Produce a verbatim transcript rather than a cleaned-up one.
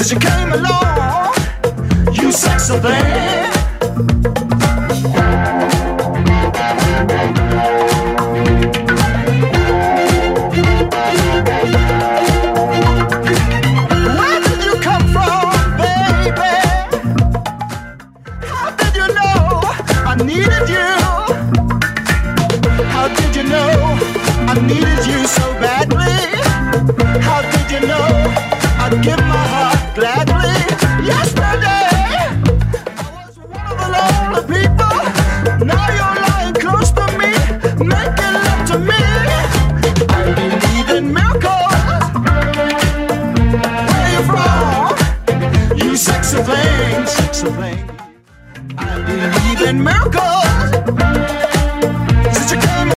Cause you came along, you sexy thing. Where did you come from, baby? How did you know I needed you? How did you know I needed you so badly? How did you know I'd give my heart gladly? Yesterday I was one of the lonely people. Now you're lying close to me, making love to me. I believe in miracles. Where you from? You sexy thing, sexy thing. I believe in miracles.